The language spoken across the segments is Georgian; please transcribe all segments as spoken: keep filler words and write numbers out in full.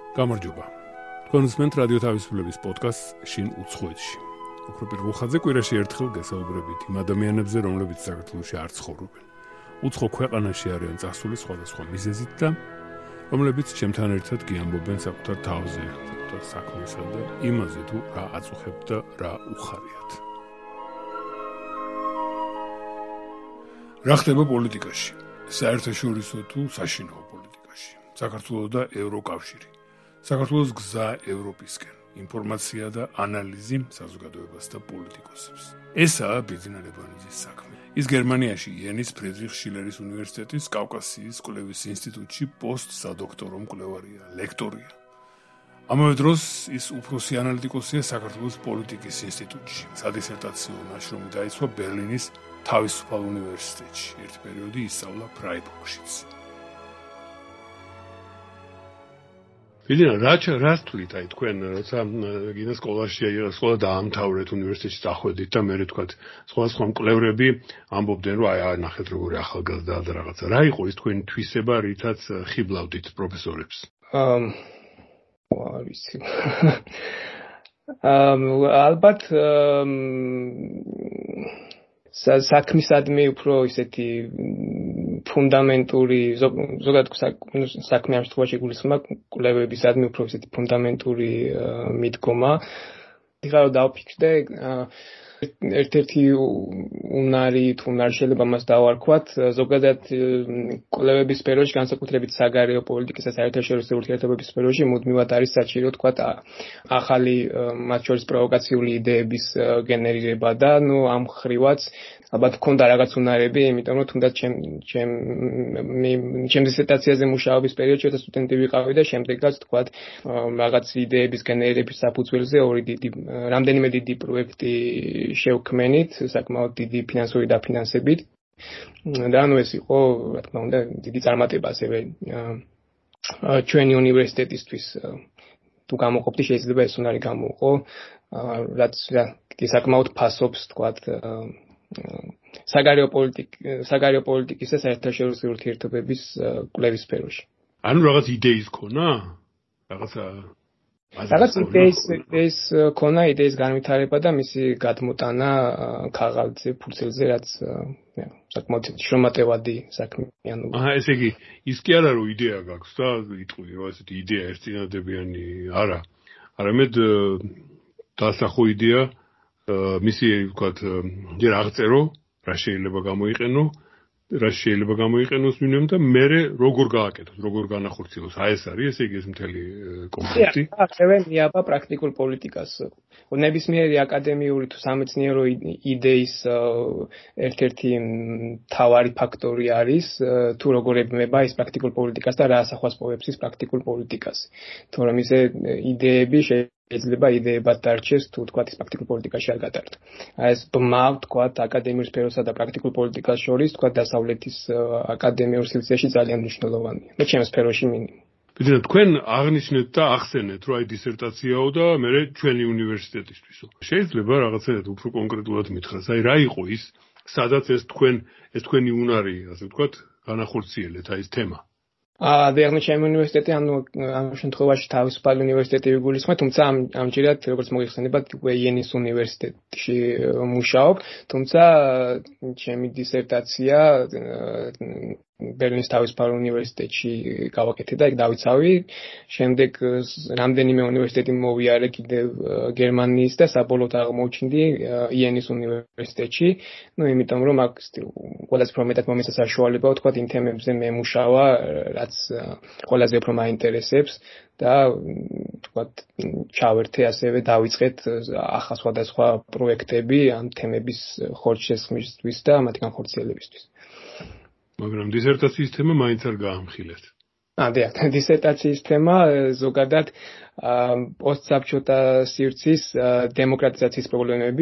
გამარჯობა. თქვენ უსმენთ რადიო თავისუფლების პოდკასტს შინ უცხოეთში. უფრო პირველ ხაზზე კვირაში ერთხელ გესაუბრებით იმ ადამიანებზე, რომლებიც საქართველოში არ ცხოვრობენ. უცხო ქვეყანაში არიან წასული სხვადასხვა მიზეზით და რომლებიც ჩემთან ერთად გიამბობენ საკუთარ თავზე, საკუთარ საქმესა და იმაზე თუ რა აწუხებთ და რა უხარიათ. რა ხდება პოლიტიკაში? საერთაშორისო თუ საშინაო პოლიტიკაში? საქართველოს და ევროკავშირი. საქართველოს გზა ევროპისკენ, ინფორმაცია და ანალიზი საზოგადოებას და პოლიტიკოსებს. ესაა ბიზნესმენების საქმე. ის გერმანიაში იენის ფრიდრიხ შილერის უნივერსიტეტის კავკასიის კვლევის ინსტიტუტში პოსტსადოქტორო მკვლევარია, ლექტორია. ამავე დროს ის უფროსი ანალიტიკოსია საქართველოს პოლიტიკის ინსტიტუტში. სადისერტაციო ნაშრომი დაიცვა ბერლინის თავისუფალ უნივერსიტეტში. ერთ პერიოდი ისწავლა ფრაიბურგშიც. ვინა რაც რაც თვლით აი თქვენ როცა გინდა სკოლაში აი სკოლა დაამთავრეთ უნივერსიტეტში წახვედით და მე თქვათ სხვადასხვა მკვლევრები ამბობდნენ რომ აი ნახეთ როგორი ახალგაზრდა და რაღაცა რა იყო ის თქვენი თვისება რითაც ხიბლავდით პროფესორებს? ამ ვიცი ამ ალბათ საქმისადმი უფრო ისეთი ფუნდამენტური ზოგადად საქმე ამ შემთხვევაში გულისხმობა კვლევებისადმი უფრო ისეთი ფუნდამენტური მიდგომა. ეხლა რომ დავფიქრდე, ერთ-ერთი უნარი თუ უნარი შეიძლება მას დავარქვათ, ზოგადად კვლევების სფეროში, განსაკუთრებით საგარეო პოლიტიკის და საერთაშორისო ურთიერთობების სფეროში მუდმივად არის საჭირო თქვა ახალი მათ შორის პროვოკაციული იდეების გენერირება და ნუ ამ ხრივაც ალბათ ქონდა რაღაც უნარები, იმიტომ რომ თუნდაც ჩემ ჩემ ჩემ დისერტაციაზე მუშაობის პერიოდში όταν სტუდენტი ვიყავი და შემდეგაც თქვა რაღაც იდეების გენერირების საფუძველზე ორი დიდი რამდენიმე დიდი პროექტი შევქმენით, საკმაოდ დიდი ფინანსური დაფინანსებით. და ნუ ეს იყო, რა თქმა უნდა, დიდი წარმატება ასევე ჩვენი უნივერსიტეტისთვის. თუ გამოყოფდი, შეიძლება ეს უნარი გამოუყო, რაც საკმაოდ ფასობს, თქვა საგარეო პოლიტიკ საგარეო პოლიტიკის და საერთაშორისო ურთიერთობების კვლევის სფეროში. ანუ რაღაც იდეის ქონა? რაღაცა რაღაც იდეის იდეის ქონა, იდეის განვითარება და მისი გადმოტანა ქაღალდზე, ფურცელზე, რაც საკმაოდ შრომატევადი საქმეა. აჰა, ესე იგი, ის კი არა რომ იდეა გაქვს და იტყვი რომ ესეთი იდეა ერთწინადებიანი არა. არამედ დასახო იდეა მისი ვთქვათ, ჯერ აღწერო, რა შეიძლება გამოიყენო, რა შეიძლება გამოიყენოს ვინმემ და მე როგორ გააკეთოს, როგორ განახორციელოს. აი ეს არის, ესე იგი ეს მთელი კონცეფცია. ასევე მიაბა პრაქტიკულ პოლიტიკას. ნებისმიერი აკადემიური თუ სამეცნიერო იდეის ერთ-ერთი მთავარი ფაქტორი არის, თუ როგორ ებმება ის პრაქტიკულ პოლიტიკას და რა ასახვას პოვებს ის პრაქტიკულ პოლიტიკას. თორემ ისე იდეები შეიძლება იდეებად დარჩეს თუ თქვა ის პრაქტიკულ პოლიტიკაში არ გატარდა. აი ეს ბმა თქვა აკადემიურ სფეროსა და პრაქტიკულ პოლიტიკას შორის თქვა დასავლეთის აკადემიურ სივრცეში ძალიან მნიშვნელოვანია. მე ჩემს სფეროში მინიმუმ. ბიძინა თქვენ აღნიშნეთ და ახსენეთ რომ აი დისერტაციაო და მე ჩვენი უნივერსიტეტისთვისო. შეიძლება რაღაცა უფრო კონკრეტულად მითხრას. აი რა იყო ის, სადაც ეს თქვენ ეს თქვენი უნარი, ასე ვთქვათ, განახორციელეთ აი ეს თემა. აა დიაგნოზი ჩემი უნივერსიტეტი, ანუ ამ შემთხვევაში თავისუფალი უნივერსიტეტი ვიგულისხმე, თუმცა ამჯერად როგორც მოგიხსენებათ, უკვე იენის უნივერსიტეტში მუშაობ, თუმცა ჩემი დისერტაცია ბერლინის თავისუფალ უნივერსიტეტში გავაკეთე და იქ დავიცავი. შემდეგ რამდენიმე უნივერსიტეტი მოვიარე კიდევ გერმანიის და საბოლოოდ აღმოჩნდი იენის უნივერსიტეტში. ნუ იმიტომ რომ აქ ყველაზე უფრო მეტად მომეცა საშუალება ვთქვათ იმ თემებზე მე მუშავა, რაც ყველაზე უფრო მაინტერესებს და ვთქვათ ჩავერთე ასევე დავიწყეთ ახლა სხვადასხვა პროექტები ამ თემების ხორცშესხმისთვის და მათი განხორციელებისთვის. მაგრამ დისერტაციის თემა მაინც არ გაამხილეთ. აა დიახ, დისერტაციის თემა ზოგადად პოსტსაბჭოთა სივრცის დემოკრატიზაციის პრობლემები,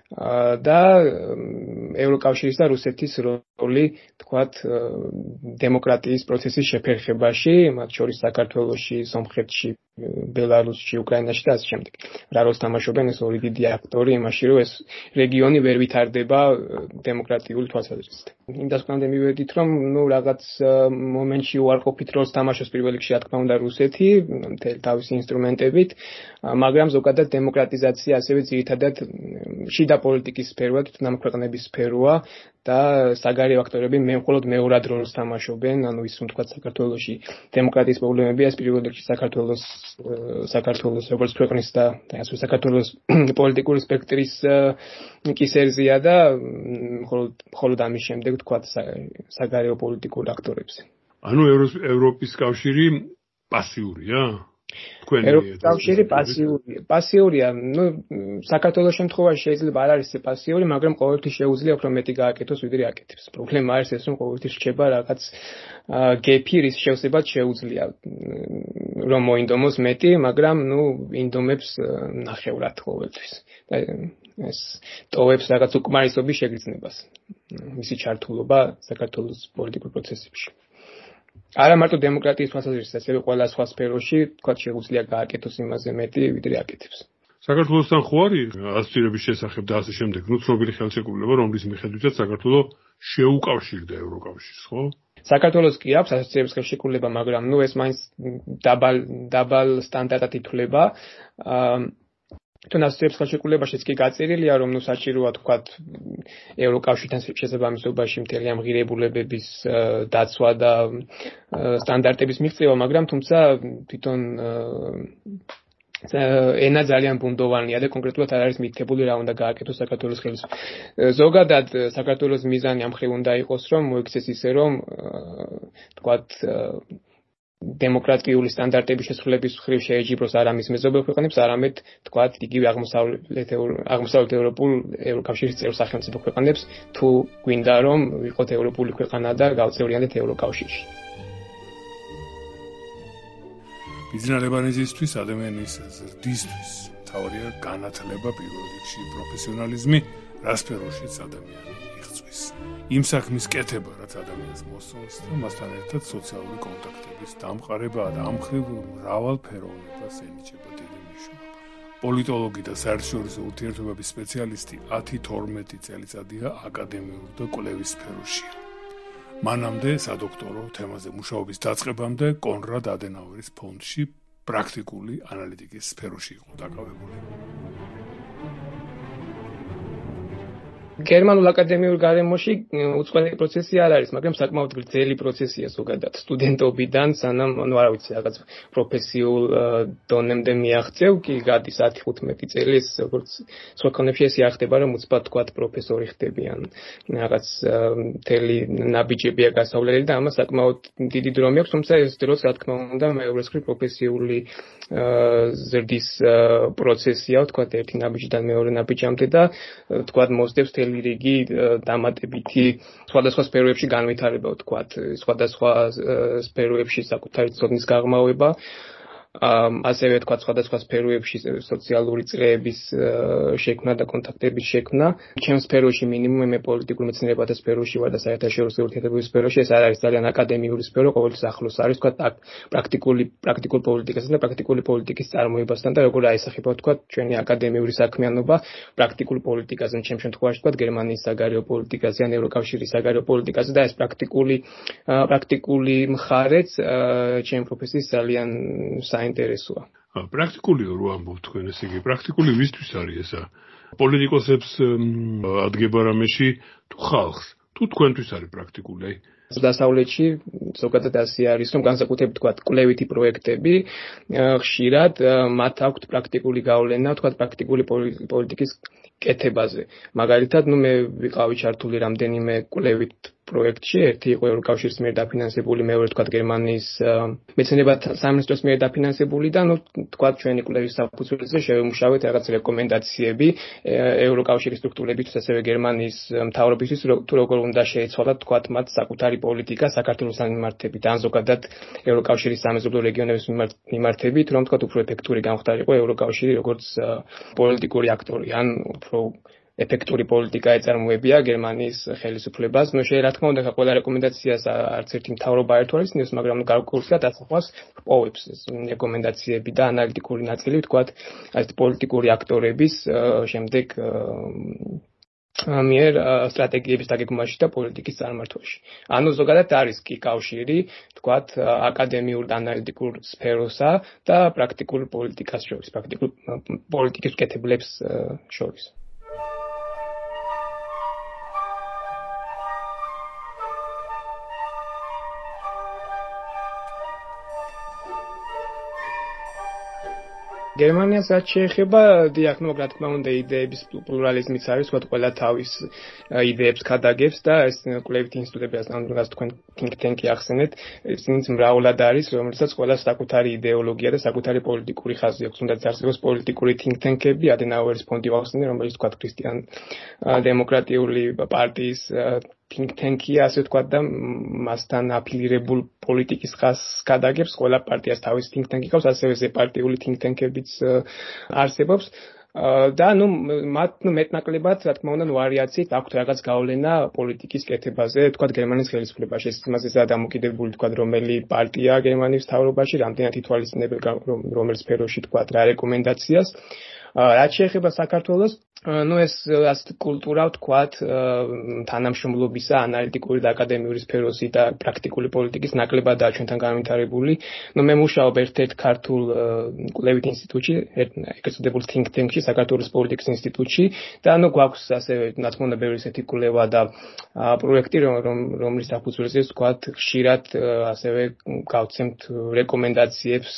და ევროკავშირის და რუსეთის როლი, თქვათ, დემოკრატიის პროცესის შეფერხებაში, მათ შორის საქართველოში, სომხეთში, ბელარუსში, უკრაინაში და ასე შემდეგ. რა როლს თამაშობენ ეს ორი დიდი აქტორი იმაში, რომ ეს რეგიონი ვერ ვითარდება დემოკრატიული თვალსაზრისით. იმ დასკვნამდე მივედით, რომ ნუ რაღაც მომენტში უარყოფით როლს თამაშობს პირველ რიგში, რა თქმა უნდა, რუსეთი, მთელი თავისი ინსტრუმენტებით, მაგრამ ზოგადად დემოკრატიზაცია ასევე ძირითადად შიდა პოლიტიკის სფეროა, თვითონ ამ ქვეყნების სფეროა და საგარეო აქტორები მხოლოდ მეორად როლს თამაშობენ, ანუ ის რომ თქვა საქართველოში დემოკრატიის პრობლემებია, ეს პირველ რიგში საქართველოს საქართველოს როგორც ქვეყნის და ასე საქართველოს პოლიტიკური სპექტრის კისერზეა და მხოლოდ მხოლოდ ამის შემდეგ თქვა საგარეო პოლიტიკურ აქტორებზე. ანუ ევროპის კავშირი პასიურია? ევროპის კავშირი პასიურია. პასიურია, ну, საქართველოს შემთხვევაში შეიძლება არ არის პასიური, მაგრამ ყოველთვის შეუძლია უფრო მეტი გააკეთოს, ვიდრე აკეთებს. პრობლემა არის ეს, რომ ყოველთვის რჩება რაღაც გეფი, რის შევსებაც შეუძლია რომ მოინდომოს მეტი, მაგრამ ну, ინდომებს ნახევრად ყოველთვის. და ეს ტოვებს რაღაც უკმარისობის შეგრძნებას. მისი ჩართულობა საქართველოს პოლიტიკურ პროცესებში. არა მარტო დემოკრატიის თვალსაზრისით, ასევე ყველა სხვა სფეროში, თქვა შეუძლია გააკეთოს იმაზე მეტი, ვიდრე აკეთებს. საქართველოსთან ხო არის ასოცირების შესახებ და ასე შემდეგ, ნუ ცნობილი ხელშეკრულება, რომლის მიხედვითაც საქართველო შეუკავშირდა ევროკავშირს, ხო? საქართველოს კი აქვს ასოცირების ხელშეკრულება, მაგრამ ნუ ეს მაინც დაბალ დაბალ სტანდარტად ითვლება. თვითონ ასოცირების ხელშეკრულებაშიც კი გაწერილია, რომ ნუ საჭიროა თქვათ ევროკავშირთან შესაბამისობაში მთელი ამ ღირებულებების დაცვა და სტანდარტების მიღწევა, მაგრამ თუმცა თვითონ ენა ძალიან ბუნდოვანია და კონკრეტულად არ არის მითითებული რა უნდა გააკეთოს საქართველოს ხელისუფლებას. ზოგადად საქართველოს მიზანი ამ მხრივ უნდა იყოს, რომ მოიქცეს ისე, რომ თქვათ დემოკრატიული სტანდარტების შესრულების მხრივ შეეჯიბროს არა მის მეზობელ ქვეყნებს, არამედ თქვათ იგივე აღმოსავლეთ აღმოსავლეთ ევროპულ ევროკავშირის წევრ სახელმწიფო ქვეყნებს, თუ გვინდა რომ ვიყოთ ევროპული ქვეყანა და გავწევრიანდეთ ევროკავშირში. ბიზნესმენისთვის ადამიანის ზრდისთვის თავია განათლება პირველ რიგში პროფესიონალიზმი, რა სფეროშიც ადამიანი იღწვის. იმ საქმის კეთება, რაც ადამიანს მოსწონს და მასთან ერთად სოციალური კონტაქტების დამყარება და ამ მხრივ მრავალფეროვნებას ენიჭება დიდი მნიშვნელობა. პოლიტოლოგი და საერთაშორისო ურთიერთობების სპეციალისტი ათი თორმეტი წელიწადია აკადემიურ და კვლევის სფეროშია. მანამდე სადოქტორო თემაზე მუშაობის დაწყებამდე კონრად ადენაუერის ფონდში პრაქტიკული ანალიტიკის სფეროში იყო დაკავებული. გერმანულ აკადემიურ გარემოში უწყლელი პროცესი არ არის, მაგრამ საკმაოდ გრძელი პროცესია ზოგადად სტუდენტობიდან, სანამ ანუ არ ვიცი რაღაც პროფესიულ დონემდე მიაღწევ, კი გადის ათი ხუთმეტი წელი, ეს როგორც სხვა ქვეყნებში ესე არ ხდება, რომ უცბად თქვათ პროფესორი ხდებიან. რაღაც მთელი ნაბიჯებია გასავლელი და ამას საკმაოდ დიდი დრო მექვს, თუმცა ეს დროც რა თქმა უნდა მეორე მხრივ პროფესიული ზრდის პროცესია, თქვათ ერთი ნაბიჯიდან მეორე ნაბიჯამდე და თქვათ მოსდევს რიგი დამატებითი სხვადასხვა სფეროებში განვითარება, ვთქვათ, სხვადასხვა სფეროებში საკუთარი ცოდნის გაღრმავება, ასევე ვთქვათ, სხვადასხვა სფეროებში სოციალური წრეების შექმნა და კონტაქტების შექმნა. ჩემს სფეროში მინიმუმ მე პოლიტიკურ მეცნიერებათა სფეროში ვარ და საერთაშორისო ურთიერთობების სფეროში ეს არ არის ძალიან აკადემიური სფერო, ყოველთვის ახლოს არის, ვთქვათ, პრაქტიკული პრაქტიკულ პოლიტიკასთან და პრაქტიკული პოლიტიკის წარმოებასთან და როგორ აისახება, ვთქვათ, ჩვენი აკადემიური საქმიანობა პრაქტიკულ პოლიტიკაზე, ჩემ შემთხვევაში, ვთქვათ, გერმანიის საგარეო პოლიტიკაზე ან ევროკავშირის საგარეო პოლიტიკაზე და ეს პრაქტიკული პრაქტიკული მხარეც ჩემ პროფესიის ძალიან საინტერესოა. პრაქტიკული რო ამბობ თქვენ, ესე იგი, პრაქტიკული ვისთვის არის ესა? პოლიტიკოსებს ადგება რამეში თუ ხალხს? თუ თქვენთვის არის პრაქტიკული? დასავლეთში ზოგადად ასე არის, რომ განსაკუთრებით თქვათ კვლევითი პროექტები ხშირად მათ აქვთ პრაქტიკული გავლენა, თქვათ პრაქტიკული პოლიტიკის კეთებაზე. მაგალითად, ნუ მე ვიყავი ჩართული რამდენიმე კვლევით პროექტში, ერთი იყო ევროკავშირის მიერ დაფინანსებული, მეორე თქვათ გერმანიის მეცნიერებათა სამინისტროს მიერ დაფინანსებული და ნუ თქვათ ჩვენი კვლევის საფუძველზე შევიმუშავეთ რაღაც რეკომენდაციები ევროკავშირის სტრუქტურებისთვის, ასევე გერმანიის მთავრობისთვის, თუ როგორ უნდა შეეცვალათ თქვათ მათ საკუთარი პოლიტიკა საქართველოსთან მიმართებით, ან ზოგადად ევროკავშირის სამეზობლო რეგიონების მიმართებით, რომ თქვათ უფრო ეფექტური გამხდარიყო ევროკავშირი როგორც პოლიტიკური აქტორი, ან უფრო ეფექტური პოლიტიკა ეწარმოებია გერმანიის ხელისუფლებას. ნუ შეიძლება რა თქმა უნდა ყველა რეკომენდაციას არც ერთი მთავრობა არ თვალისწინებს, მაგრამ გარკვეულწილად ასახვას პოვებს ეს რეკომენდაციები და ანალიტიკური ნაწილი ვთქვათ, ეს პოლიტიკური აქტორების შემდეგ მიერ სტრატეგიების დაგეგმვაში და პოლიტიკის წარმართვაში. ანუ ზოგადად არის კი კავშირი, ვთქვათ, აკადემიურ და ანალიტიკურ სფეროსა და პრაქტიკულ პოლიტიკას შორის, პრაქტიკულ პოლიტიკის მკეთებლებს შორის. გერმანიას რაც შეეხება, დიახ, ნუ რა თქმა უნდა, იდეების პლურალიზმიც არის, ვთქვათ, ყველა თავის იდეებს ქადაგებს და ეს კვლევითი ინსტიტუტები, ასე თქვენ think tank-ი ახსენეთ, ისინიც მრავლად არის, რომელსაც ყველა საკუთარი იდეოლოგია და საკუთარი პოლიტიკური ხაზი აქვს. უნდა წარსულოს პოლიტიკური think tank-ები, ადენაუერის ფონდი ვახსენე, რომელიც ვთქვათ, ქრისტიან დემოკრატიული პარტიის think tank-ია, ასე ვთქვათ და მასთან აფილირებულ პოლიტიკის ხაზს ქადაგებს, ყველა პარტიას თავის think tank-ი ყავს, ასევე ზეპარტიული think tank-ებიც არსებობს. და ნუ მათ ნუ მეტნაკლებად, რა თქმა უნდა, ნუ ვარიაციით აქვთ რაღაც გავლენა პოლიტიკის კეთებაზე, თქვათ გერმანიის ხელისუფლებაში. ეს იმაზეა დამოკიდებული, თქვათ, რომელი პარტია გერმანიის მთავრობაში, რამდენად ითვალისწინებენ რომელ სფეროში, თქვათ, რა რეკომენდაციას. რაც შეეხება საქართველოს, ну ეს ასეთ კულტურა ვთქვათ, თანამშრომლობისა, ანალიტიკური და აკადემიური სფეროსი და პრაქტიკული პოლიტიკის ნაკლებადაა ჩვენთან განვითარებული. ну მე მუშაობ ერთ-ერთ ქართულ კვლევით ინსტიტუტში, ეგრეთ წოდებულ think tank-ში, საქართველოს პოლიტიკის ინსტიტუტში და ну გვაქვს ასევე, რა თქმა უნდა, ბევრი ესეთი კვლევა და პროექტი, რომლის საფუძველზე ვთქვათ, ხშირად ასევე გავცემთ რეკომენდაციებს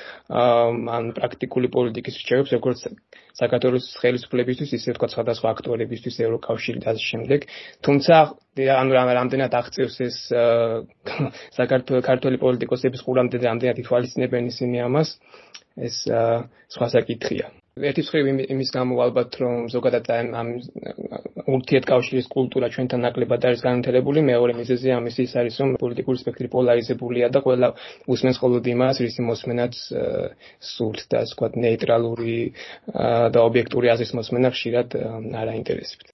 ან პრაქტიკული პოლიტიკის რჩევებს, როგორც საქართველოს ხელისუფლებისთვის, ისე ვთქვათ, სხვადასხვა აქტორებისთვის, ევროკავშირი და ასე შემდეგ. თუმცა, ანუ რამდენად აღწევს ეს საქართველოს ქართველი პოლიტიკოსების ყურამდე რამდენად ითვალისწინებენ ისინი ამას, ეს სხვა საკითხია. ერთი მხრივ იმის გამო ალბათ, რომ ზოგადად ამ ურთიერთკავშირის კულტურა ჩვენთან ნაკლებად არის განვითარებული, მეორე მიზეზი ამის ის არის, რომ პოლიტიკური სპექტრი პოლარიზებულია და ყველა უსმენს მხოლოდ იმას, რისი მოსმენაც სურთ და ასე ვთქვათ, ნეიტრალური და ობიექტური აზრის მოსმენა ხშირად არ აინტერესებთ.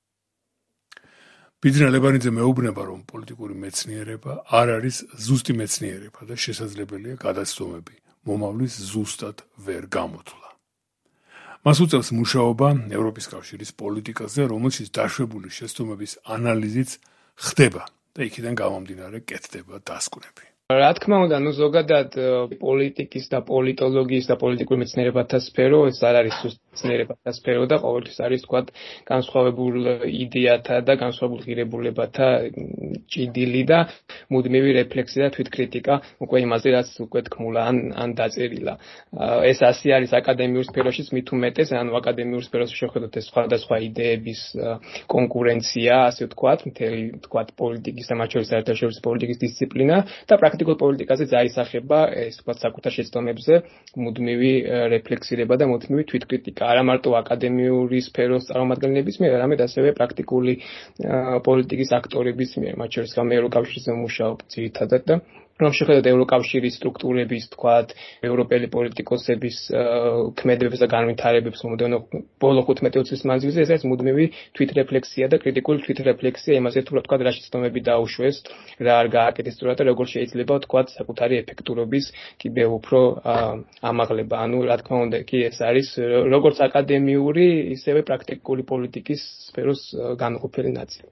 ბიძინა ლებანიძე მეუბნება, რომ პოლიტიკური მეცნიერება არ არის ზუსტი მეცნიერება და შესაძლებელია გადაცდომები მომავლის ზუსტად ვერ გამოთვლა. მას უწევს მუშაობა ევროპის კავშირის პოლიტიკაზე, რომელშიც დაშვებული შეცდომების ანალიზიც ხდება და იქიდან გამომდინარე კეთდება დასკვნები. რა თქმა უნდა, ნუ ზოგადად პოლიტიკის და პოლიტოლოგიის და პოლიტიკური მეცნიერებათა სფერო, ეს არ არის მეცნიერებათა სფერო და ყოველთვის არის, თქვათ, განსხვავებულ იდეათა და განსხვავებულ ღირებულებათა ჭიდილი და მუდმივი რეფლექსია და თვითკრიტიკა უკვე იმაზე, რაც უკვე თქმულა ან ან დაწერილა. ეს ასე არის აკადემიურ სფეროშიც მით უმეტეს, ანუ აკადემიურ სფეროში შევხედოთ ეს სხვადასხვა იდეების კონკურენცია, ასე ვთქვათ, მთელი, ვთქვათ, პოლიტიკის და მათ შორის საერთაშორისო პოლიტიკის დისციპლინა და პრაქტიკულ პოლიტიკაზე დაისახება ეს ვთქვათ საკუთარ შეცდომებზე მუდმივი რეფლექსირება და მუდმივი თვითკრიტიკა. არა მარტო აკადემიური სფეროს წარმომადგენლების მიერ, არამედ ასევე პრაქტიკული პოლიტიკის აქტორების მიერ, მათ შორის ამ ევროკავშირზე მუშაობ ძირითადად და რომ შეხედოთ ევროკავშირის სტრუქტურების, თქვათ, ევროპელი პოლიტიკოსების ქმედებებს და განვითარებებს მომდევნო ბოლო ხუთმეტი წლის მანძილზე, ეს არის მუდმივი თვითრეფლექსია და კრიტიკული თვითრეფლექსია იმაზე, თუ რა თქვათ, რა შეცდომები დაუშვეს, რა არ გააკეთეს სწორად და როგორ შეიძლება, თქვათ, საკუთარი ეფექტურობის კიდევ უფრო ამაღლება. ანუ რა თქმა უნდა, კი ეს არის როგორც აკადემიური, ისევე პრაქტიკული პოლიტიკის სფეროს განუყოფელი ნაწილი.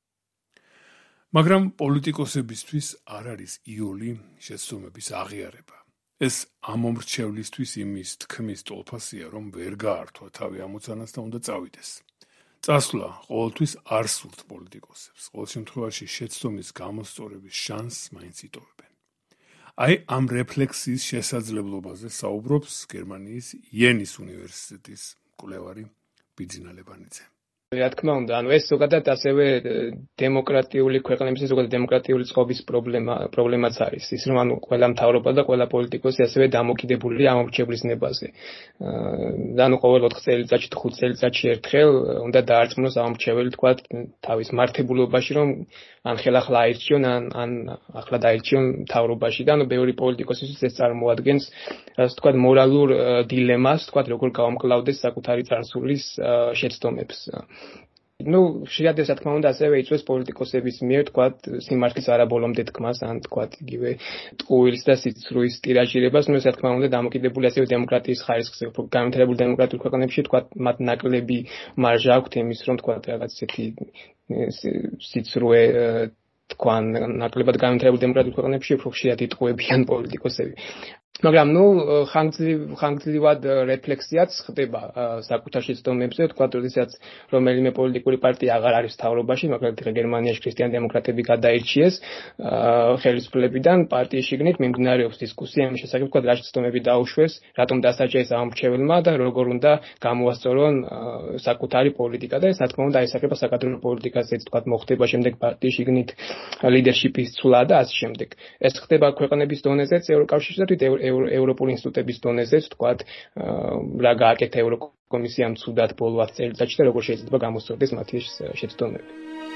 მაგრამ პოლიტიკოსებისთვის არ არის იოლი შეცდომების აღიარება. ეს ამომრჩევლისთვის იმის თქმის ტოლფასია, რომ ვერ გაართვა თავი ამოცანას და უნდა წავიდეს. წასვლა ყოველთვის არ სურთ პოლიტიკოსებს. ყოველ შემთხვევაში შეცდომის გამოსწორების შანსს მაინც იტოვებენ. აი ამ რეფლექსიის შესაძლებლობაზე საუბრობს გერმანიის იენის უნივერსიტეტის მკვლევარი ბიძინა ლებანიძე. რა თქმა უნდა, ანუ ეს ზოგადად ასევე დემოკრატიული ქვეყნების, ზოგადად დემოკრატიული წყობის პრობლემა, პრობლემაც არის. ის რომ ანუ ყველა მთავრობა და ყველა პოლიტიკოსი ასევე დამოკიდებულია ამორჩევლის ნებაზე. და ანუ ყოველ ოთხ წელიწადში, ხუთ წელიწადში ერთხელ უნდა დაარწმუნოს ამორჩეველი, თქვათ, თავის მართებულობაში, რომ ან ხელახლა აირჩიონ, ან ან ახლა დაირჩიონ მთავრობაში და ანუ ბევრი პოლიტიკოსისთვის ეს წარმოადგენს, ასე ვთქვათ, მორალურ დილემას, ვთქვათ, როგორ გავამკლავდეს საკუთარი წარსულის შეცდომებს. ну, შეიძლება რა თქმა უნდა ასევე იწვევს პოლიტიკოსების მიერ თქვა სიმართლის არაბოლომდე თქმას ან თქვა იგივე ტყუილს და სიცრუის ტირაჟირებას, ну, რა თქმა უნდა დამოკიდებული ასევე დემოკრატიის ხარისხზე, უფრო განვითარებულ დემოკრატიულ ქვეყნებში თქვა მათ ნაკლები მარჟა აქვთ იმის რომ თქვა რაღაც ესეთი სიცრუე თქვა ნაკლებად განვითარებულ დემოკრატიულ ქვეყნებში უფრო ხშირად იტყუებიან პოლიტიკოსები. მაგრამ ნუ ხანგრძლივად რეფლექსიაც ხდება საკუთარ შეცდომებზე, თქვა როდესაც რომელიმე პოლიტიკური პარტია აღარ არის მთავრობაში, მაგრამ დღე გერმანიაში ქრისტიან-დემოკრატები გადაირჩიეს ხელისუფლებიდან, პარტიის შიგნით მიმდინარეობს დისკუსია იმის შესახებ, თქვა რა შეცდომები დაუშვეს, რატომ დასაჯა ეს ამორჩეველმა და როგორ უნდა გამოასწორონ საკუთარი პოლიტიკა და ეს რა თქმა უნდა აისახება საკადრო პოლიტიკაზეც, თქვა მოხდება შემდეგ პარტიის შიგნით ლიდერშიპის ცვლა და ასე შემდეგ. ეს ხდება ქვეყნების დონეზეც, ევროკავშირში და თვით ევროპული ინსტიტუტების დონეზეც, თქვათ, რა გააკეთა ევროკომისიამ ცუდად ბოლო ათ წელიწადში და როგორ შეიძლება გამოსწორდეს მათი შეცდომები.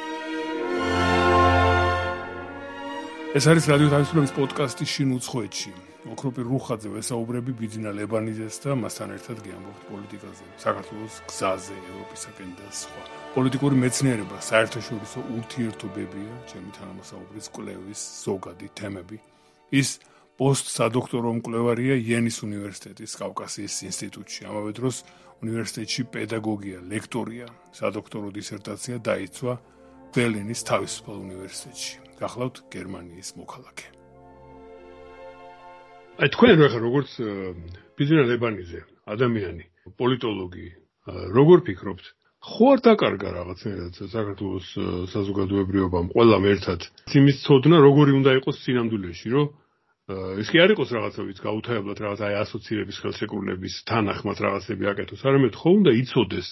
ეს არის რადიო თავისუფლების პოდკასტი შინ უცხოეთში. ოქროპირ რუხაძე ვესაუბრები ბიძინა ლებანიძეს და მასთან ერთად გიამბობთ პოლიტიკაზე, საქართველოს გზაზე, ევროპისაკენ და სხვა. პოლიტიკური მეცნიერება საერთაშორისო ურთიერთობებია, ჩემი თანამოსაუბრის კვლევის ზოგადი თემები. ის პოსტსადოქტორო მკვლევარია იენის უნივერსიტეტის კავკასიის ინსტიტუტში. ამავე დროს უნივერსიტეტში პედაგოგია, ლექტორია. სადოქტორო დისერტაცია დაიცვა ბერლინის თავისუფალ უნივერსიტეტში. გახლავთ გერმანიის მოქალაქე. აი თქვენ რა როგორც ბიძინა ლებანიძე, ადამიანი, პოლიტოლოგი, როგორ ფიქრობთ? ხო არ დაკარგა რაღაცნაირად საქართველოს საზოგადოებრიობამ ყველამ ერთად იმის ცოდნა, როგორი უნდა იყოს სინამდვილეში, რომ ეს კი არ იყოს რაღაცა ვიც გაუთავებლად რაღაც აი ასოცირების ხელშეკრულების თანახმად რაღაცები აკეთოს, არამედ ხო უნდა იცოდეს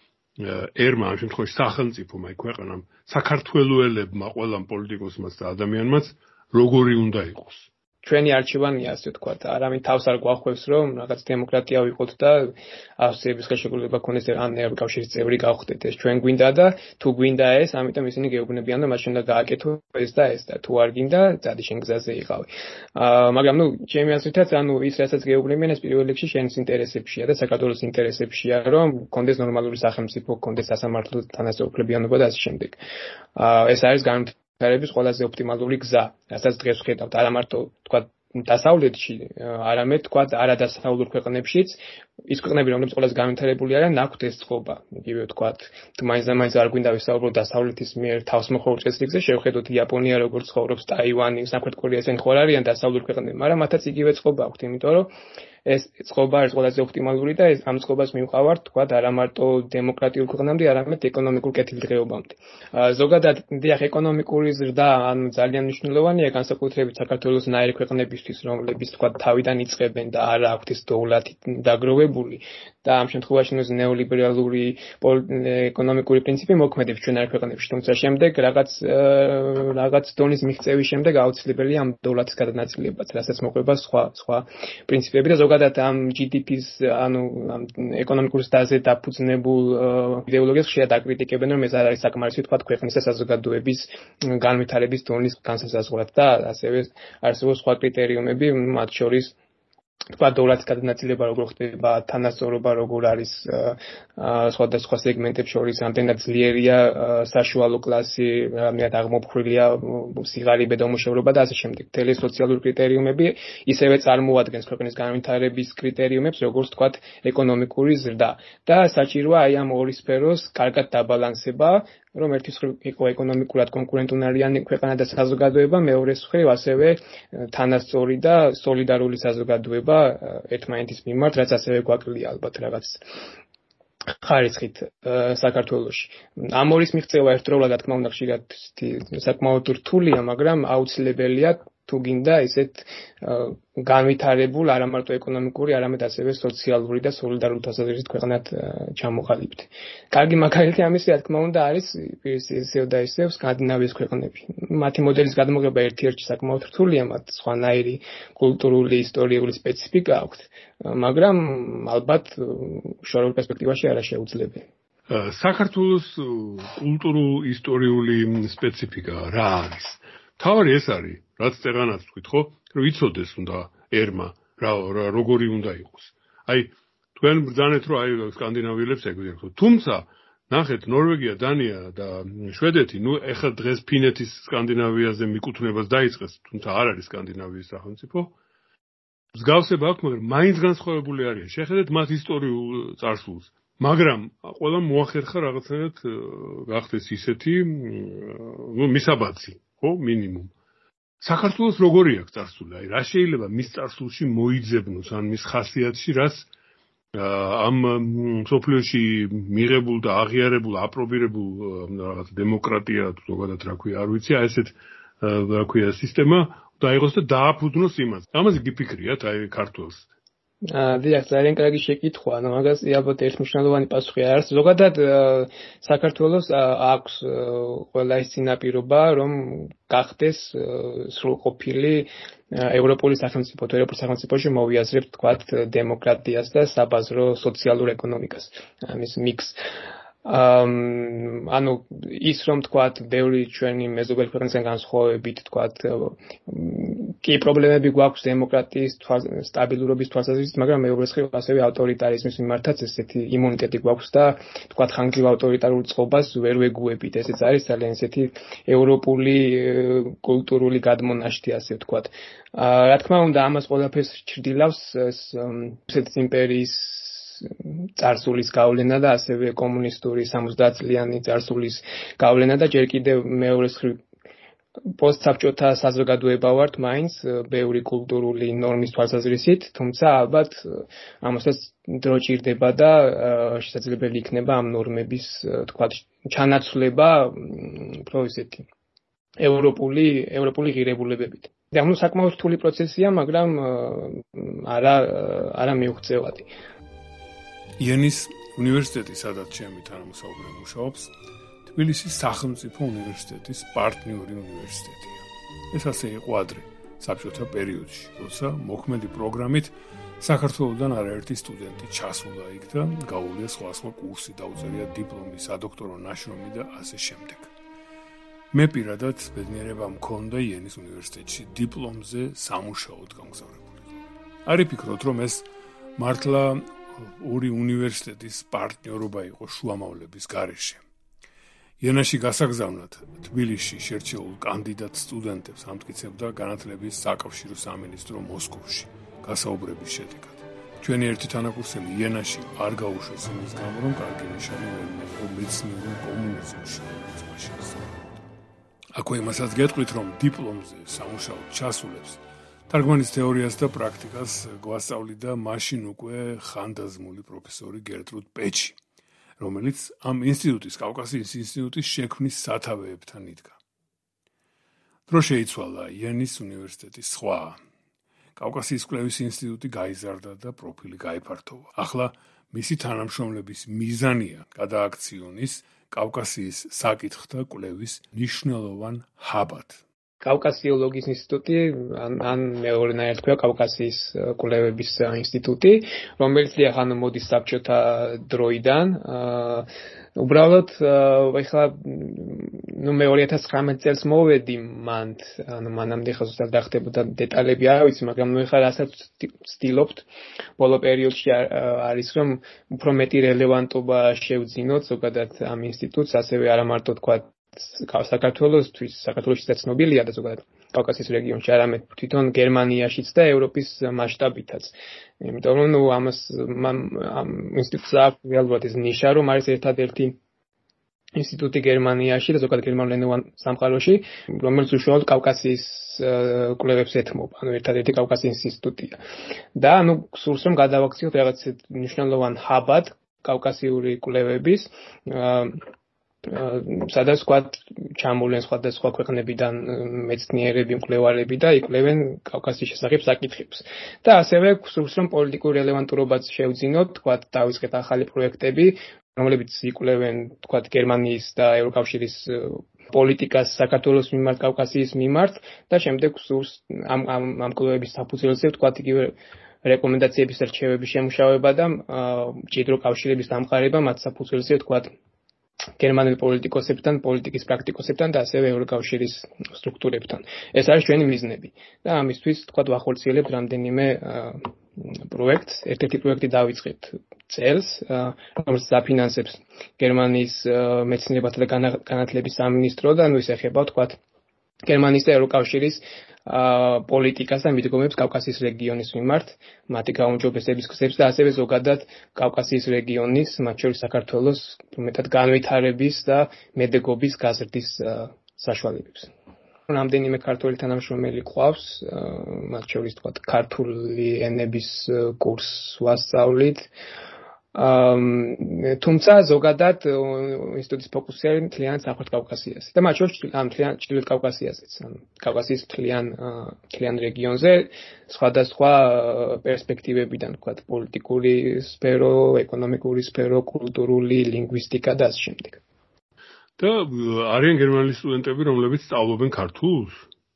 ერმა ამ შემთხვევაში სახელმწიფომ აი ქვეყანამ საქართველოელებმა ყველამ პოლიტიკოსმაც და ადამიანმაც როგორი უნდა იყოს. ჩვენი არჩევანია ასე ვთქვათ, არავინ თავს არ გვახვევს რომ რაღაც დემოკრატია ვიყოთ და ასოციაციების ხელშეკრულება ქონდეს ან ევროკავშირის წევრი გავხდეთ. ეს ჩვენ გვინდა და თუ გვინდა ეს, ამიტომ ისინი გეუბნებიან რომ მაშინ უნდა გააკეთო ეს და ეს და თუ არ გინდა, წადი შენ გზაზე იყავი. აა მაგრამ ნუ ჩემი აზრითაც ანუ ის რასაც გეუბნებიან ეს პირველ რიგში შენს ინტერესებშია და საქართველოს ინტერესებშია რომ კონდეს ნორმალური სახელმწიფო, კონდეს სასამართლო თანასწორუფლებიანობა და ასე შემდეგ. აა ეს არის განვითარების ყველაზე ოპტიმალური გზა, რასაც დღეს ვხედავთ, არა მარტო თქვა დასავლეთში, არამედ თქვა არადასავლურ ქვეყნებშიც, ის ქვეყნები, რომლებიც ყველაზე განვითარებული არიან, აქვთ ეს წყობა. იგივე თქვა, მაინც და მაინც არ გვინდა ვისაუბროთ დასავლეთის მიერ თავს მოხმარულ წესრიგზე, შევხედოთ იაპონია როგორ ცხოვრობს, ტაივანი, სამხრეთ კორეა, ესენი ხო არ არიან დასავლურ ქვეყნები, მაგრამ მათაც იგივე წყობა აქვთ, იმიტომ რომ ეს წყობა არის ყველაზე ოპტიმალური და ეს ამ წყობას მივყავართ, თქვა, არა მარტო დემოკრატიულ ქვეყნამდე, არამედ ეკონომიკურ კეთილდღეობამდე. ზოგადად, დიახ, ეკონომიკური ზრდა ან ძალიან მნიშვნელოვანია განსაკუთრებით საქართველოს ნაირი ქვეყნებისთვის, რომლებიც თქვა თავიდან იწყებენ და არა აქვთ ეს დოვლათი დაგროვებული და ამ შემთხვევაში ნუ ნეოლიბერალური ეკონომიკური პრინციპი მოქმედებს ჩვენარ ქვეყნებში, თუმცა შემდეგ რაღაც რაღაც დონის მიღწევის შემდეგ აუცილებელია ამ დოვლათის გადანაწილებაც, რასაც მოყვება სხვა სხვა პრინციპები და ზოგადად ამ ჯი დი პის ანუ ამ ეკონომიკურ ზრდაზე დაფუძნებულ იდეოლოგიას ხშირად აკრიტიკებენ, რომ ეს არ არის საკმარისი თქვა ქვეყნის და საზოგადოების განვითარების დონის განსაზღვრად და ასევე არსებობს სხვა კრიტერიუმები, მათ შორის თქვა დოლარის გადანაწილება როგორ ხდება, თანასწორობა როგორ არის სხვადასხვა სეგმენტებს შორის, ამდენად ძლიერია საშუალო კლასი, რამდენად აღმოფხვრილია სიღარიბე და უმუშევრობა და ასე შემდეგ. მთელი სოციალური კრიტერიუმები ისევე წარმოადგენს ქვეყნის განვითარების კრიტერიუმებს, როგორც თქვა ეკონომიკური ზრდა. და საჭიროა აი ამ ორი სფეროს კარგად დაბალანსება, რომ ერთის მხრივ იყო ეკონომიკურად კონკურენტუნარიანი ქვეყანა და საზოგადოება, მეორეს მხრივ ასევე თანასწორი და სოლიდარული საზოგადოება ერთმანეთის მიმართ, რაც ასევე გვაკლია ალბათ რაღაც ხარისხით საქართველოში. ამორის მიღწევა ერთდროულად, რა თქმა უნდა, ხშირად საკმაოდ რთულია, მაგრამ აუცილებელია თუ გინდა ისეთ განვითარებულ, არა მარტო ეკონომიკური, არამედ ასევე სოციალური და სოლიდარული თვალსაზრისით ქვეყნად ჩამოყალიბდე. კარგი მაგალითი ამისი, რა თქმა უნდა, არის ისევ და ისევ სკანდინავიის ქვეყნები. მათი მოდელის გადმოღება ერთ-ერთი საკმაოდ რთულია, მათ სხვანაირი კულტურული, ისტორიული სპეციფიკა აქვთ, მაგრამ ალბათ შორეულ პერსპექტივაში არა შეუძლებელი. საქართველოს კულტურულ ისტორიული სპეციფიკა რა არის? თავი ეს არის, რაც წეღანაც თქვით, ხო, რომ იცოდეს უნდა ერმა რა როგორი უნდა იყოს. აი, თქვენ ბრძანეთ, რომ აი სკანდინავიელებს ეგვიძახოთ. თუმცა ნახეთ, ნორვეგია, დანია და შვედეთი, ნუ ეხლა დღეს ფინეთის სკანდინავიაზე მიკუთვნებას დაიწყეს, თუმცა არ არის სკანდინავიის სახელმწიფო. მსგავსება აქვს, მაგრამ მაინც განსხვავებული არიან. შეხედეთ მათ ისტორიულ წარსულს. მაგრამ ყველა მოახერხა რაღაცნაირად გახდეს ისეთი, ნუ მისაბაძი, ხო, მინიმუმ. საქართველოს როგორი აქვს წარსული? აი, რა შეიძლება მის წარსულში მოიძებნოს, ან მის ხასიათში, რაც ამ სოფლიოში მიღებულ და აღიარებულ, აპრობირებულ რაღაც დემოკრატია, ზოგადად რა ქვია, არ ვიცი, აი ესეთ რა ქვია, სისტემა დაიღოს და დააფუძნოს იმას. ამაზე გიფიქრიათ, აი ქართველს. აა, დიახ, ძალიან კარგი შეკითხვა. ანუ მაგას ალბათ ერთმნიშვნელოვანი პასუხი არ არის. ზოგადად საქართველოს აქვს ყველა ის წინაპირობა, რომ გახდეს სრულყოფილი ევროპული სახელმწიფო, თუ ევროპულ სახელმწიფოში მოვიაზრებთ, თქვათ, დემოკრატიას და საბაზრო სოციალურ ეკონომიკას. ამის მიქსს. ანუ ის რომ თქვათ, ბევრი ჩვენი მეზობელი ქვეყნისგან განსხვავებით, თქვათ, კი პრობლემები გვაქვს დემოკრატიის სტაბილურობის თვალსაზრისით, მაგრამ მეორე მხრივ ასევე ავტორიტარიზმის მიმართაც ესეთი იმუნიტეტი გვაქვს და თქვათ, ხანგრძლივ ავტორიტარულ წყობას ვერ ვეგუებით. ესეც არის ძალიან ესეთი ევროპული კულტურული გადმონაშთი, ასე ვთქვათ. რა თქმა უნდა, ამას ყველაფერს ჩრდილავს რუსეთის იმპერიის წარსულის გავლენა და ასევე კომუნისტური სამოცდაათწლიანი წარსულის გავლენა და ჯერ კიდევ მეორე მხრივ პოსტსაბჭოთა საზოგადოება ვართ მაინც ბევრი კულტურული ნორმის თვალსაზრისით, თუმცა ალბათ ამასაც დრო ჭირდება და შესაძლებელი იქნება ამ ნორმების, თქვათ, ჩანაცვლება უფრო ისეთი ევროპული ევროპული ღირებულებებით. და ანუ საკმაოდ რთული პროცესია, მაგრამ არა არა მიუღწევადი. იანის უნივერსიტეტი, სადაც ჩემი თანამშრომელი მუშაობს, თბილისის სახელმწიფო უნივერსიტეტის პარტნიორი უნივერსიტეტია. ეს ასე იყო ადრე, საბჭოთა პერიოდში, როცა მოქმედი პროგრამით საქართველოსდან არაერთი სტუდენტი ჩასულა იქ და გაუვლია სხვადასხვა კურსი, დაუწერია დიპლომი, სადოქტორო ნაშრომი და ასე შემდეგ. მე პირადად ბედნიერება მქონდა იანის უნივერსიტეტში დიპლომზე სამუშაოდ გამგზავრებული. არ იფიქროთ, რომ ეს მართლა ორი უნივერსიტეტის პარტნიორობა იყო შუამავლების გარეშე. იანაში გასაგზავნად თბილისში შერჩეულ კანდიდატ სტუდენტებს ამტკიცებდა განათლების საკავშირო სამინისტრო მოსკოვში გასაუბრების შედეგად. ჩვენი ერთი თანაკურსელი იანაში არ გაუშვეს იმის გამო, რომ კარგი ნიშანი ვერ მიიღო მეცნიერულ კომუნიზმში. აქვე იმასაც გეტყვით, რომ დიპლომზე სამუშაოდ ჩასულებს თარგმანის თეორიას და პრაქტიკას გვასწავლიდა მაშინ უკვე ხანდაზმული პროფესორი გერტრუდ პეჩი, რომელიც ამ ინსტიტუტის, კავკასიის ინსტიტუტის შექმნის სათავეებთან იდგა. დრო შეიცვალა იანის უნივერსიტეტის სხვა. კავკასიის კვლევის ინსტიტუტი გაიზარდა და პროფილი გაიფართოვა. ახლა მისი თანამშრომლების მიზანია გადააქციონის კავკასიის საკითხთა კვლევის მნიშვნელოვან ჰაბად. კავკასიოლოგიის ინსტიტუტი, ან, ან მეორენაირად თქვა კავკასიის კვლევების ინსტიტუტი, რომელიც ახლა მოდის საბჭოთა დროიდან. უბრალოდ, ეხლა ნუ მე ორი ათას ცხრამეტ წელს მოვედი მან, ანუ მანამდე ხა ზუსტად დახდებოდა დეტალები არ ვიცი, მაგრამ ნუ ეხლა რასაც ვცდილობთ, ბოლო პერიოდში არის რომ უფრო მეტი რელევანტობა შევძინოთ ზოგადად ამ ინსტიტუტს, ასევე არა მარტო თქვა საქართველოსთვის, საქართველოსიც ცნობილია და ზოგადად კავკასიის რეგიონში, არამედ თვითონ გერმანიაშიც და ევროპის მასშტაბითაც. იმიტომ რომ ნუ ამას ამ ინსტიტუტს აქვს რეალურად ეს ნიშა, რომ არის ერთადერთი ინსტიტუტი გერმანიაში და ზოგადად გერმანულენოვან სამყაროში, რომელიც უშუალოდ კავკასიის კვლევებს ეთმობა, ანუ ერთადერთი კავკასიის ინსტიტუტია. და ანუ სურს რომ გადავაქციოთ რაღაც მნიშვნელოვან ჰაბად კავკასიური კვლევების, სადაც თქვა ჩამოვლენ სხვადასხვა ქვეყნებიდან მეცნიერები, მკვლევარები და იკვლევენ კავკასიის შესახებ საკითხებს. და ასევე სურს რომ პოლიტიკურ რელევანტურობაც შევძინოთ, თქვა დავიწყეთ ახალი პროექტები, რომლებიც იკვლევენ, თქვა გერმანიის და ევროკავშირის პოლიტიკას საქართველოს მიმართ, კავკასიის მიმართ და შემდეგ სურს ამ ამ ამ კვლევების საფუძველზე, თქვა იგივე რეკომენდაციების რჩევების შემუშავება და მჭიდრო კავშირების დამყარება მათ საფუძველზე, თქვა გერმანელ პოლიტიკოსებთან, პოლიტიკის პრაქტიკოსებთან და ასევე ევროკავშირის სტრუქტურებთან. ეს არის ჩვენი მიზნები. და ამისთვის თქვა ვახორციელებთ რამდენიმე პროექტს. ერთ-ერთი პროექტი დავიწყეთ წელს, რომელიც დაფინანსებს გერმანიის მეცნიერებათა და განათლების სამინისტრო და ნუ ის ეხება თქვათ გერმანიის და ევროკავშირის პოლიტიკას და მიდგომებს კავკასიის რეგიონის მიმართ, მათი გაუმჯობესების გზებს და ასევე ზოგადად კავკასიის რეგიონის, მათ შორის საქართველოს მეტად განვითარების და მედეგობის გაზრდის საშუალებებს. რამდენიმე ქართველი თანამშრომელი ყავს, მათ შორის თქვათ ქართული ენების კურსს ვასწავლით. თუმცა ზოგადად ინსტიტუტის ფოკუსი არის მთლიან სამხრეთ კავკასიაზე და მათ შორის ჩრდილოეთ კავკასიაზეც, ანუ კავკასიის მთლიან მთლიან რეგიონზე სხვადასხვა პერსპექტივებიდან, თქვათ პოლიტიკური სფერო, ეკონომიკური სფერო, კულტურული, ლინგვისტიკა და ასე შემდეგ. და არიან გერმანელი სტუდენტები, რომლებიც სწავლობენ ქართულს?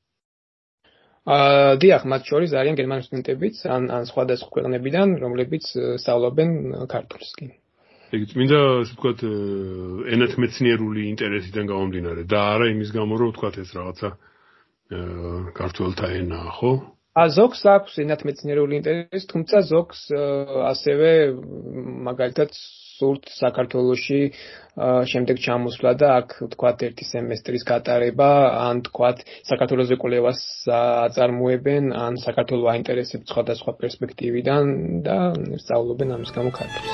აა დიახ, მათ შორის არიან გერმანელი სტუდენტებიც, ან ან სხვადასხვა ქვეყნებიდან, რომლებიც სწავლობენ ქართულს კი. ეგ წმინდა, ასე ვთქვათ, ენათმეცნიერული ინტერესიდან გამომდინარე და არა იმის გამო, რომ ვთქვათ ეს რაღაცა ქართველთა ენაა, ხო? ა ზოგს აქვს ენათმეცნიერული ინტერესი, თუმცა ზოგს ასევე მაგალითად სურთ საქართველოში შემდეგ ჩამოსვლა და აქ თქვათ ერთი სემესტრის გატარება, ან თქვათ საქართველოზე კვლევას აწარმოებენ, ან საქართველო აინტერესებს სხვადასხვა პერსპექტივიდან და სწავლობენ ამის გამო ქართულს.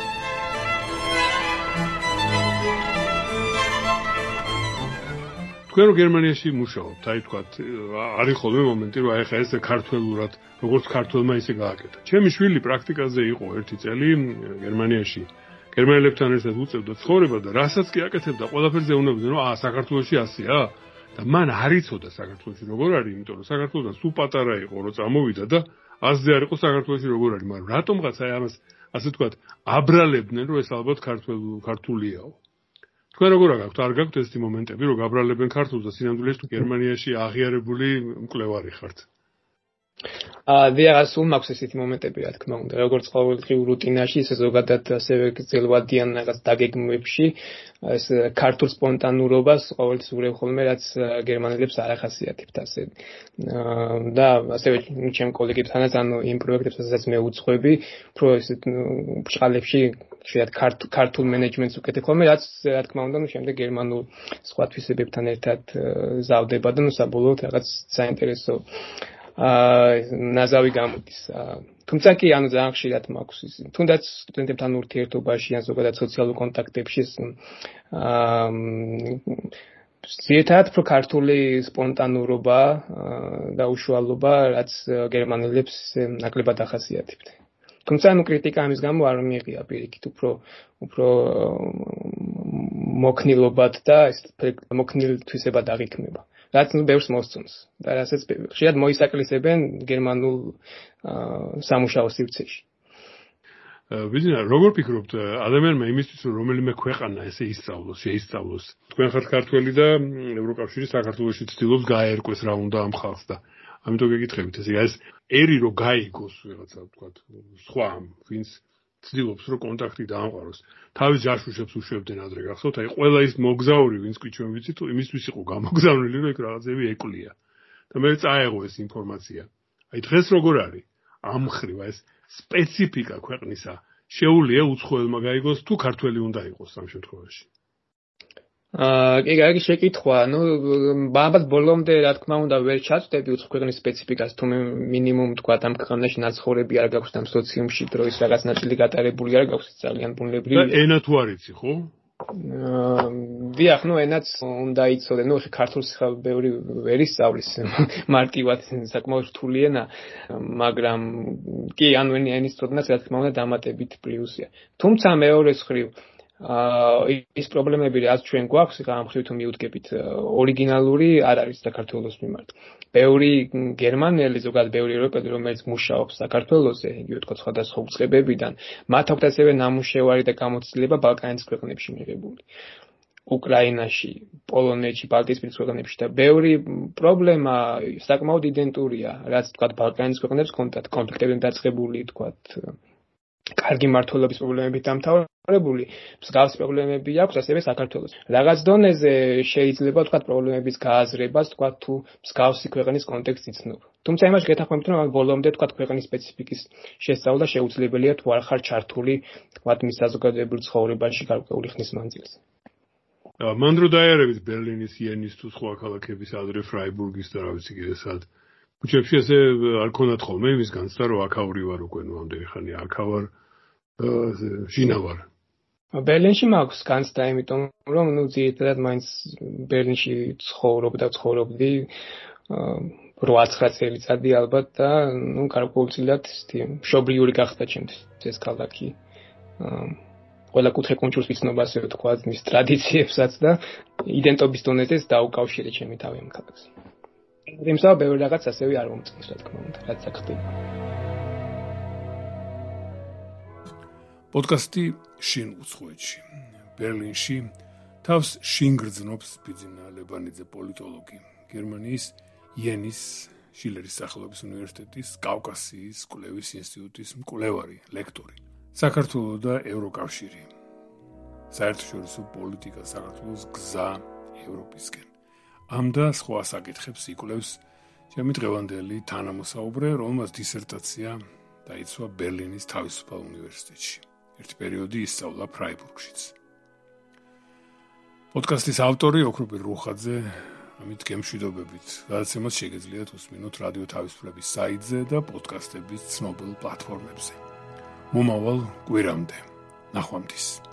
თქვენ გერმანიაში მუშაობთ, აი თქვათ, არის ხოლმე მომენტი, რომ აი ხა ეს ქართველურად, როგორც ქართველმა ისე გააკეთა. ჩემი შვილი პრაქტიკაზე იყო ერთი წელი გერმანიაში. გერმანელებთან ერთად უწევდა ცხოვრება და რასაც კი აკეთებდა, ყველაფერზე ეუბნებოდნენ, რომ აა საქართველოში ასეა და მან არ იცოდა საქართველოში როგორ არის, იმიტომ რომ საქართველოსთან სულ პატარა იყო, რომ წამოვიდა და ასზე არ იყო საქართველოში როგორ არის, მაგრამ რატომღაც აი ამას ასე თქვათ, აბრალებდნენ, რომ ეს ალბათ ქართულიაო. თქვენ როგორ გაქვთ, არ გაქვთ ესეთი მომენტები, რომ გაბრალებენ ქართულს და სინამდვილეში თუ გერმანიაში აღიარებული მკვლევარი ხართ? აა დიახ, სულ მაქვს ესეთი მომენტები, რა თქმა უნდა, როგორც ყოველდღიურ რუტინაში, ისე ზოგადად ასევე გრძელვადიან რაღაც დაგეგმვებში, ეს ქართულ სპონტანურობას ყოველთვის ვუყევ ხოლმე, რაც გერმანელებს არ ახასიათებთ ასე. და ასევე ჩემ კოლეგებთანაც, ანუ იმ პროექტებს, რასაც მე უძღვები, უფრო ესე ბრჭყალებში შეიძლება ქართულ მენეჯმენტს უკეთებ ხოლმე, რაც რა თქმა უნდა, ნუ შემდეგ გერმანულ სხვა თვისებებთან ერთად ზავდება და ნუ საბოლოოდ რაღაც საინტერესო აა ნაზავი გამოდის. თუმცა კი ანუ ძალიან ხშირად მაქვს ის. თუნდაც სტუდენტებთან ურთიერთობაში ან ზოგადად სოციალურ კონტაქტებში აა ზოგადად პრო ქართული სპონტანურობა და უშუალობა, რაც გერმანელებს ნაკლებად ახასიათებთ. თუმცა ანუ კრიტიკა ამის გამო არ მიიღია პირიქით, უფრო უფრო მოქნილობად და ეს მოქნილ თვისებად აღიქმება. რაც ნუ ბევრს მოსწონს და რასაც ხშირად მოისაკლისებენ გერმანულ სამუშაო სივრცეში. ბიზნესა როგორ ფიქრობთ ადამიანმა იმისთვის რომ რომელიმე ქვეყანა ესე ისწავლოს, შეისწავლოს. თქვენ ხართ ქართველი და ევროკავშირი საქართველოში ცდილობს გაერკვეს რა უნდა ამ ხალხს და ამიტომ გეკითხებით ესე ეს ერი რო გაიგოს რაღაცა ვთქვათ სხვა ვინც ცდილობს რომ კონტაქტი დაამყაროს. თავის ჯაშუშებს უშვებდნენ ადრე გახსოვთ, აი ყველა ის მოგზაური ვინც კი ჩვენ ვიცით, იმისთვის იყო გამოგზავნილი რომ იქ რაღაცები ეკლია. და მე წაეღო ეს ინფორმაცია. აი დღეს როგორ არის? ამ ხრივ ეს სპეციფიკა ქვეყნისა შეუძლია უცხოელმა გაიგოს თუ ქართველი უნდა იყოს ამ შემთხვევაში. აა კი, კარგი შეკითხვა. ნუ ალბათ ბოლომდე რა თქმა უნდა ვერ ჩაწვდები უცხო ქვეყნის სპეციფიკას, თუ მინიმუმ თქვა ამ ქვეყანაში ნაცხოვრები არ გაქვს და სოციუმში დროის რაღაც ნაწილი გატარებული არ გაქვს, ძალიან ბუნებრივია. და ენა თუ არ იცი, ხო? აა დიახ, ნუ ენაც უნდა იცოდე, ნუ ქართულს ხა ბევრი ვერ ისწავლის მარტივად საკმაოდ რთული ენა, მაგრამ კი, ანუ ენის ცოდნაც რა თქმა უნდა დამატებით პლუსია. თუმცა მეორე მხრივ აა ის პრობლემები რაც ჩვენ გვაქვს, ამ მხრივ თუ მიუდგებით, ორიგინალური არ არის საქართველოს მიმართ. ბევრი გერმანელი, ზოგადად ბევრი ევროპელი, რომელიც მუშაობს საქართველოსზე, იგივე თქვა სხვადასხვა უწყებებიდან, მათ აქვთ ასევე ნამუშევარი და გამოცდილება ბალკანის ქვეყნებში მიღებული. უკრაინაში, პოლონეთში, ბალტიისპირეთის ქვეყნებში და ბევრი პრობლემა საკმაოდ იდენტურია, რაც თქვა ბალკანის ქვეყნებს ჰქონდათ კონფლიქტებთან დაწყებული, თქვა კარგი მმართველობის პრობლემებით დამთავრებული არებული მსგავს პრობლემები აქვს ასევე საქართველოს. რაღაც დონეზე შეიძლება თქვა პრობლემების გააზრებას თქვა თუ მსგავსი ქვეყნის კონტექსტი ცნობ. თუმცა იმაში გეთანხმებით რომ ბოლომდე თქვა ქვეყნის სპეციფიკის შესწავლა შეუძლებელია თუ არ ხარ ჩართული თქვა მის საზოგადოებრივ ცხოვრებაში გარკვეული ხნის მანძილზე. მან დრო დაიარებით ბერლინის, იენის თუ სხვა ქალაქების ადრე ფრაიბურგის და რა ვიცი კიდე სად. ქუჩებში ესე არ ქონათ ხოლმე იმის განცდა რომ აქაური ვარ უკვე ნუ ამდენი ხანი აქავარ შინავარ. ბერლინში მაქვს განცდა, იმიტომ რომ ნუ ძირითადად მაინც ბერლინში ცხოვრობ და ცხოვრობდი რვა-ცხრა წელიწადი ალბათ და ნუ გარკვეულწილად მშობლიური გახდა ჩემთვის ეს ქალაქი. ყველა კუთხე კუნჭულს ვიცნობ ასე ვთქვათ მის ტრადიციებსაც და იდენტობის დონეზეც დაუკავშირე ჩემი თავი ამ ქალაქს. იმსა ბევრი რაღაც ასევე არ მომწონს რა თქმა უნდა, რაც აქ ხდება. პოდკასტი შინ უცხოეთში. ბერლინში თავს შინ გრძნობს ბიძინა ლებანიძე პოლიტოლოგი, გერმანიის იენის შილერის სახელობის უნივერსიტეტის კავკასიის კვლევის ინსტიტუტის მკვლევარი, ლექტორი. საქართველოს და ევროკავშირი. საერთაშორისო პოლიტიკა საქართველოს გზა ევროპისკენ. ამ და სხვა საკითხებს იკვლევს ჩემი დღევანდელი თანამოსაუბრე, რომელმაც დისერტაცია დაიცვა ბერლინის თავისუფალ უნივერსიტეტში. ერთი პერიოდი ისწავლა ფრაიბურგშიც. პოდკასტის ავტორი ოქროპირ რუხაძე, ამით გემშვიდობებით. გადაცემას შეგეძლიათ უსმინოთ რადიო თავისუფლების საიტზე და პოდკასტების ცნობილ პლატფორმებზე. მომავალ კვირამდე. ნახვამდის.